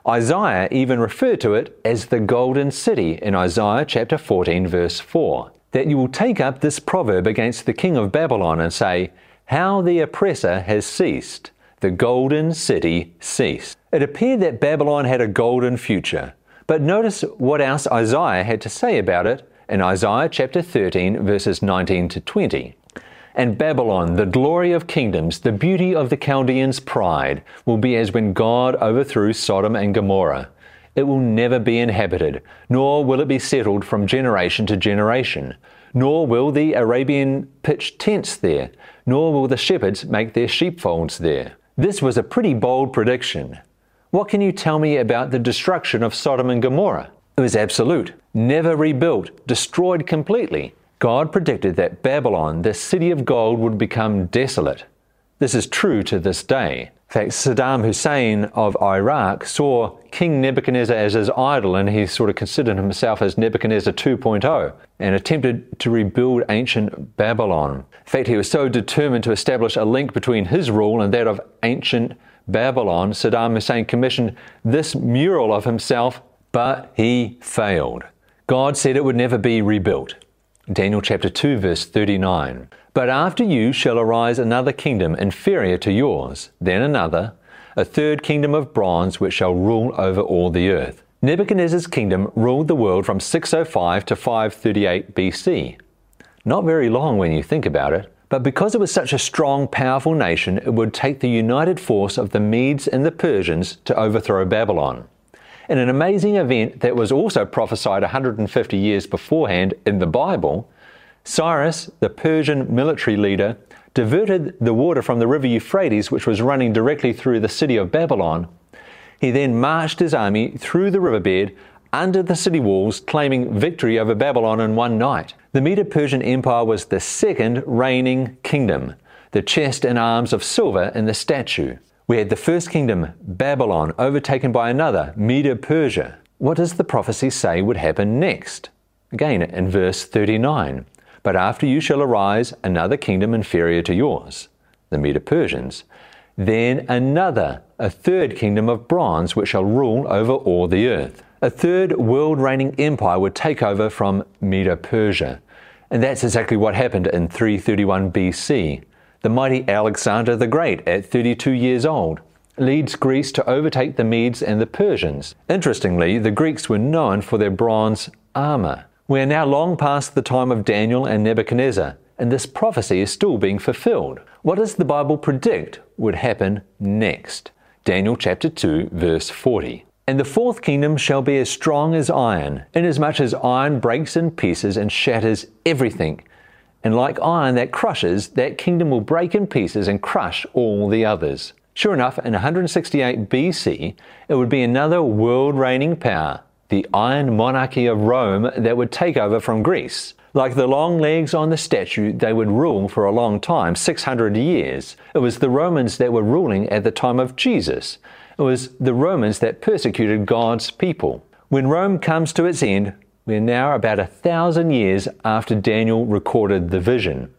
Isaiah even referred to it as the golden city in Isaiah chapter 14 verse 4, that you will take up this proverb against the king of Babylon and say, how the oppressor has ceased, the golden city ceased. It appeared that Babylon had a golden future, but notice what else Isaiah had to say about it in Isaiah chapter 13 verses 19 to 20. And Babylon, the glory of kingdoms, the beauty of the Chaldeans' pride, will be as when God overthrew Sodom and Gomorrah. It will never be inhabited, nor will it be settled from generation to generation. Nor will the Arabian pitch tents there, nor will the shepherds make their sheepfolds there. This was a pretty bold prediction. What can you tell me about the destruction of Sodom and Gomorrah? It was absolute, never rebuilt, destroyed completely. God predicted that Babylon, the city of gold, would become desolate. This is true to this day. In fact, Saddam Hussein of Iraq saw King Nebuchadnezzar as his idol, and he sort of considered himself as Nebuchadnezzar 2.0 and attempted to rebuild ancient Babylon. In fact, he was so determined to establish a link between his rule and that of ancient Babylon, Saddam Hussein commissioned this mural of himself, but he failed. God said it would never be rebuilt. Daniel chapter 2 verse 39. But after you shall arise another kingdom inferior to yours, then another, a third kingdom of bronze which shall rule over all the earth. Nebuchadnezzar's kingdom ruled the world from 605 to 538 BC. Not very long when you think about it, but because it was such a strong, powerful nation, it would take the united force of the Medes and the Persians to overthrow Babylon. In an amazing event that was also prophesied 150 years beforehand in the Bible, Cyrus, the Persian military leader, diverted the water from the river Euphrates, which was running directly through the city of Babylon. He then marched his army through the riverbed under the city walls, claiming victory over Babylon in one night. The Medo-Persian Empire was the second reigning kingdom, the chest and arms of silver in the statue. We had the first kingdom, Babylon, overtaken by another, Medo-Persia. What does the prophecy say would happen next? Again, in verse 39. But after you shall arise another kingdom inferior to yours, the Medo-Persians. Then another, a third kingdom of bronze, which shall rule over all the earth. A third world-reigning empire would take over from Medo-Persia. And that's exactly what happened in 331 BC. The mighty Alexander the Great, at 32 years old, leads Greece to overtake the Medes and the Persians. Interestingly, the Greeks were known for their bronze armor. We are now long past the time of Daniel and Nebuchadnezzar, and this prophecy is still being fulfilled. What does the Bible predict would happen next? Daniel chapter 2, verse 40. And the fourth kingdom shall be as strong as iron, inasmuch as iron breaks in pieces and shatters everything. And like iron that crushes, that kingdom will break in pieces and crush all the others. Sure enough, in 168 BC, it would be another world-reigning power, the Iron Monarchy of Rome, that would take over from Greece. Like the long legs on the statue, they would rule for a long time, 600 years. It was the Romans that were ruling at the time of Jesus. It was the Romans that persecuted God's people. When Rome comes to its end, we're now about 1,000 years after Daniel recorded the vision.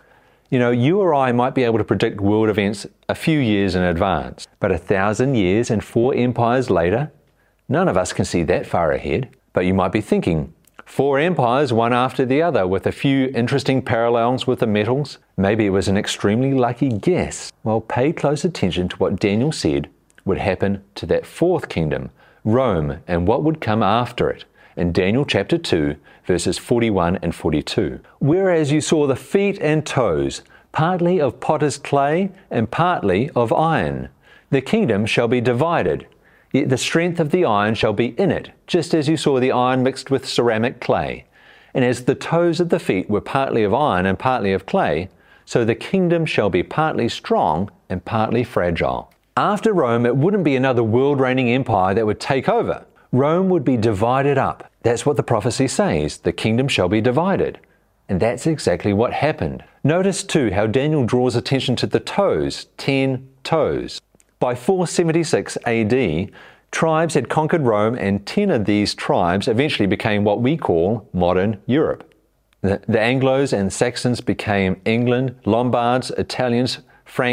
You know, you or I might be able to predict world events a few years in advance, but 1,000 years and 4 empires later, none of us can see that far ahead. But you might be thinking, 4 empires, one after the other, with a few interesting parallels with the metals. Maybe it was an extremely lucky guess. Well, pay close attention to what Daniel said would happen to that fourth kingdom, Rome, and what would come after it. In Daniel chapter 2, verses 41 and 42. Whereas you saw the feet and toes, partly of potter's clay and partly of iron. The kingdom shall be divided, yet the strength of the iron shall be in it, just as you saw the iron mixed with ceramic clay. And as the toes of the feet were partly of iron and partly of clay, so the kingdom shall be partly strong and partly fragile. After Rome, it wouldn't be another world-reigning empire that would take over. Rome would be divided up. That's what the prophecy says. The kingdom shall be divided. And that's exactly what happened. Notice too how Daniel draws attention to the toes, 10 toes. By 476 AD, tribes had conquered Rome, and 10 of these tribes eventually became what we call modern Europe. The Anglos and Saxons became England, Lombards, Italians, Franks,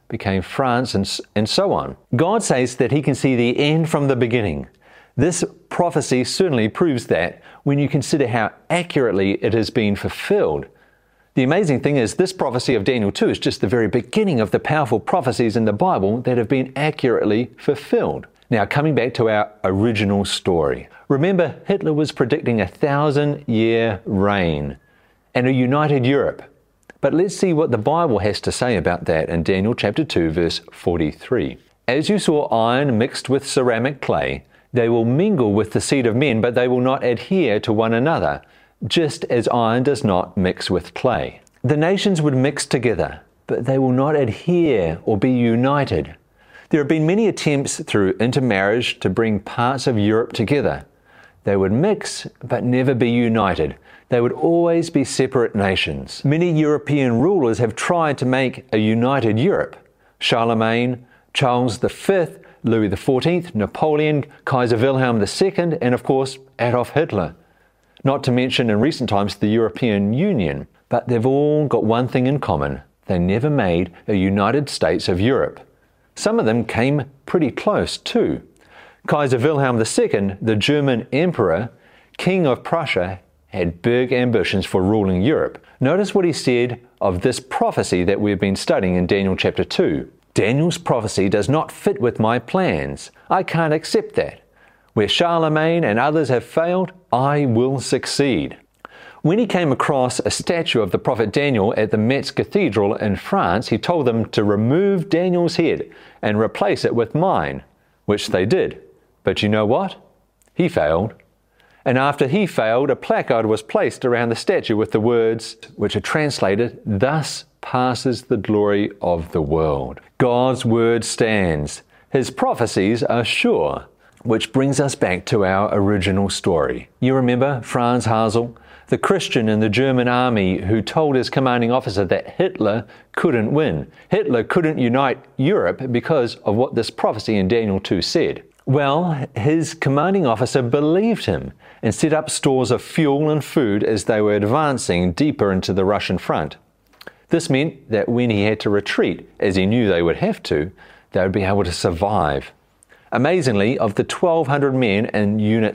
became France, and so on. God says that he can see the end from the beginning. This prophecy certainly proves that when you consider how accurately it has been fulfilled. The amazing thing is this prophecy of Daniel 2 is just the very beginning of the powerful prophecies in the Bible that have been accurately fulfilled. Now, coming back to our original story. Remember, Hitler was predicting a 1,000-year reign and a united Europe. But let's see what the Bible has to say about that in Daniel chapter 2, verse 43. As you saw iron mixed with ceramic clay, they will mingle with the seed of men, but they will not adhere to one another, just as iron does not mix with clay. The nations would mix together, but they will not adhere or be united. There have been many attempts through intermarriage to bring parts of Europe together. They would mix, but never be united. They would always be separate nations. Many European rulers have tried to make a united Europe. Charlemagne, Charles V, Louis XIV, Napoleon, Kaiser Wilhelm II, and of course Adolf Hitler. Not to mention in recent times the European Union. But they've all got one thing in common. They never made a United States of Europe. Some of them came pretty close too. Kaiser Wilhelm II, the German emperor, king of Prussia, had big ambitions for ruling Europe. Notice what he said of this prophecy that we've been studying in Daniel chapter 2. Daniel's prophecy does not fit with my plans. I can't accept that. Where Charlemagne and others have failed, I will succeed. When he came across a statue of the prophet Daniel at the Metz Cathedral in France, he told them to remove Daniel's head and replace it with mine, which they did. But you know what? He failed. And after he failed, a placard was placed around the statue with the words, which are translated, "Thus passes the glory of the world." God's word stands. His prophecies are sure. Which brings us back to our original story. You remember Franz Hasel, the Christian in the German army who told his commanding officer that Hitler couldn't win. Hitler couldn't unite Europe because of what this prophecy in Daniel 2 said. Well, his commanding officer believed him and set up stores of fuel and food as they were advancing deeper into the Russian front. This meant that when he had to retreat, as he knew they would have to, they would be able to survive. Amazingly, of the 1,200 men in Unit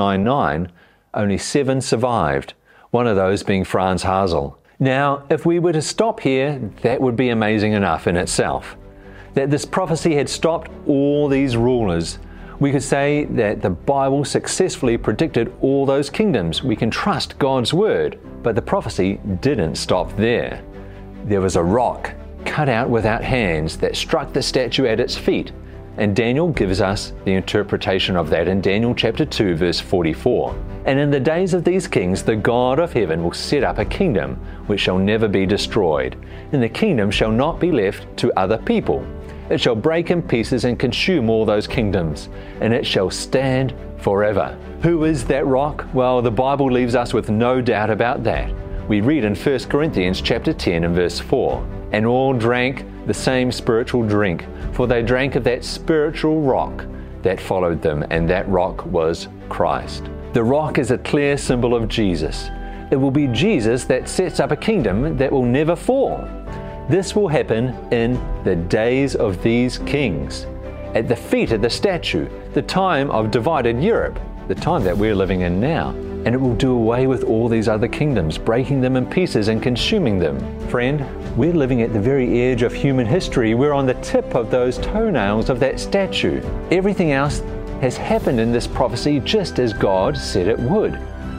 699, only 7 survived, one of those being Franz Hasel. Now, if we were to stop here, that would be amazing enough in itself. That this prophecy had stopped all these rulers. We could say that the Bible successfully predicted all those kingdoms. We can trust God's word. But the prophecy didn't stop there. There was a rock cut out without hands that struck the statue at its feet. And Daniel gives us the interpretation of that in Daniel chapter 2, verse 44. And in the days of these kings, the God of heaven will set up a kingdom which shall never be destroyed. And the kingdom shall not be left to other people. It shall break in pieces and consume all those kingdoms, and it shall stand forever. Who is that rock? Well, the Bible leaves us with no doubt about that. We read in 1 Corinthians chapter 10 and verse 4, "And all drank the same spiritual drink, for they drank of that spiritual rock that followed them, and that rock was Christ." The rock is a clear symbol of Jesus. It will be Jesus that sets up a kingdom that will never fall. This will happen in the days of these kings, at the feet of the statue, the time of divided Europe, the time that we're living in now. And it will do away with all these other kingdoms, breaking them in pieces and consuming them. Friend, we're living at the very edge of human history. We're on the tip of those toenails of that statue. Everything else has happened in this prophecy just as God said it would.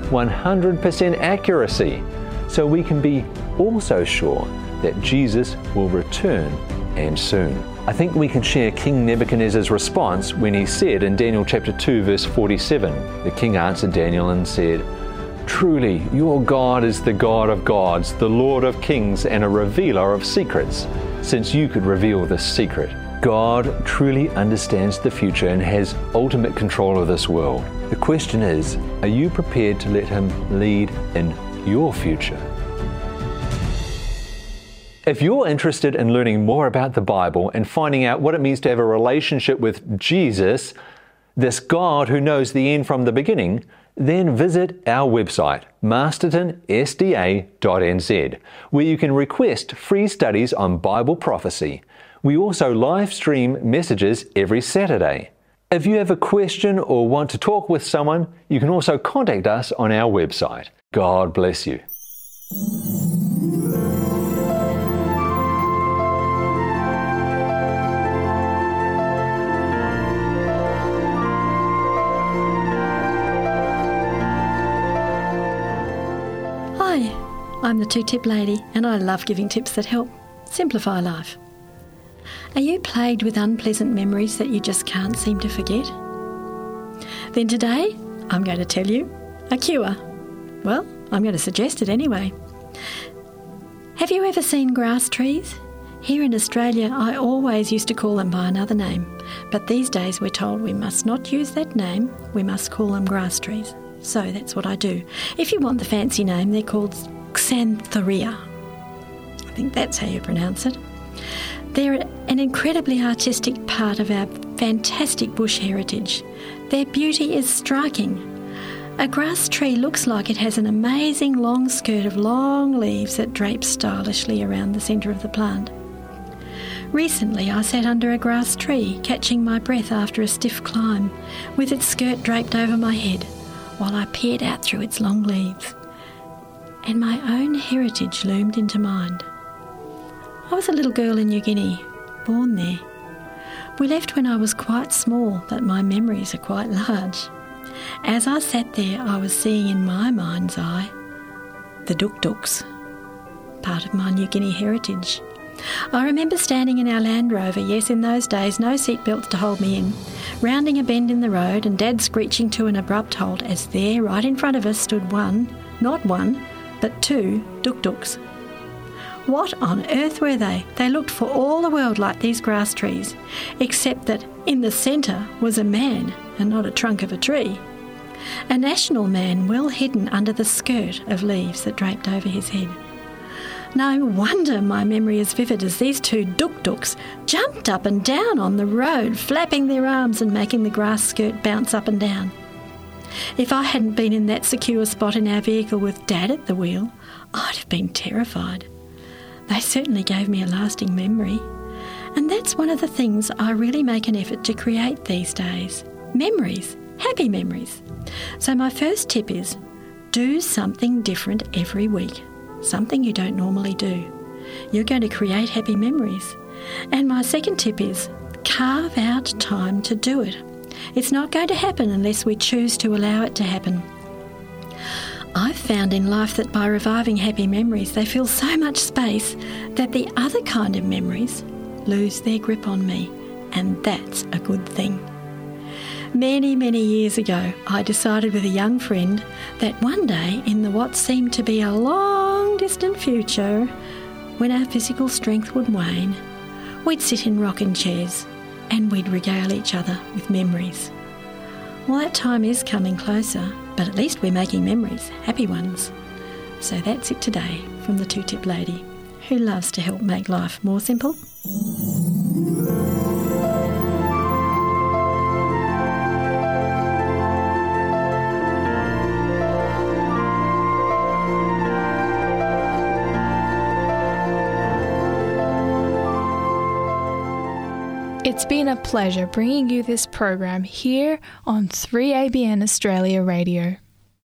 100% accuracy. So we can be also sure that Jesus will return, and soon. I think we can share King Nebuchadnezzar's response when he said in Daniel chapter 2 verse 47, the king answered Daniel and said, "Truly, your God is the God of gods, the Lord of kings, and a revealer of secrets, since you could reveal this secret." God truly understands the future and has ultimate control of this world. The question is, are you prepared to let him lead in your future? If you're interested in learning more about the Bible and finding out what it means to have a relationship with Jesus, this God who knows the end from the beginning, then visit our website, mastertonsda.nz, where you can request free studies on Bible prophecy. We also live stream messages every Saturday. If you have a question or want to talk with someone, you can also contact us on our website. God bless you. Hi, I'm the Two-Tip Lady, and I love giving tips that help simplify life. Are you plagued with unpleasant memories that you just can't seem to forget? Then today, I'm going to tell you a cure. Well, I'm going to suggest it anyway. Have you ever seen grass trees? Here in Australia, I always used to call them by another name, but these days we're told we must not use that name, we must call them grass trees. So that's what I do. If you want the fancy name, they're called Xanthorrhoea. I think that's how you pronounce it. They're an incredibly artistic part of our fantastic bush heritage. Their beauty is striking. A grass tree looks like it has an amazing long skirt of long leaves that drape stylishly around the centre of the plant. Recently I sat under a grass tree, catching my breath after a stiff climb, with its skirt draped over my head, while I peered out through its long leaves. And my own heritage loomed into mind. I was a little girl in New Guinea, born there. We left when I was quite small, but my memories are quite large. As I sat there, I was seeing in my mind's eye the duk-duks, part of my New Guinea heritage. I remember standing in our Land Rover, yes, in those days, no seatbelts to hold me in, rounding a bend in the road and Dad screeching to an abrupt halt as there, right in front of us, stood not one, but two duk-duks. What on earth were they? They looked for all the world like these grass trees, except that in the centre was a man and not a trunk of a tree. A national man well hidden under the skirt of leaves that draped over his head. No wonder my memory is vivid as these two duk-duks jumped up and down on the road, flapping their arms and making the grass skirt bounce up and down. If I hadn't been in that secure spot in our vehicle with Dad at the wheel, I'd have been terrified. They certainly gave me a lasting memory. And that's one of the things I really make an effort to create these days. Memories, happy memories. So my first tip is, do something different every week. Something you don't normally do. You're going to create happy memories. And my second tip is, carve out time to do it. It's not going to happen unless we choose to allow it to happen. I've found in life that by reviving happy memories, they fill so much space that the other kind of memories lose their grip on me, and that's a good thing. Many, many years ago, I decided with a young friend that one day, in the what seemed to be a long distant future, when our physical strength would wane, we'd sit in rocking chairs and we'd regale each other with memories. Well, that time is coming closer, but at least we're making memories, happy ones. So that's it today from the Two-Tip Lady, who loves to help make life more simple. It's been a pleasure bringing you this program here on 3ABN Australia Radio.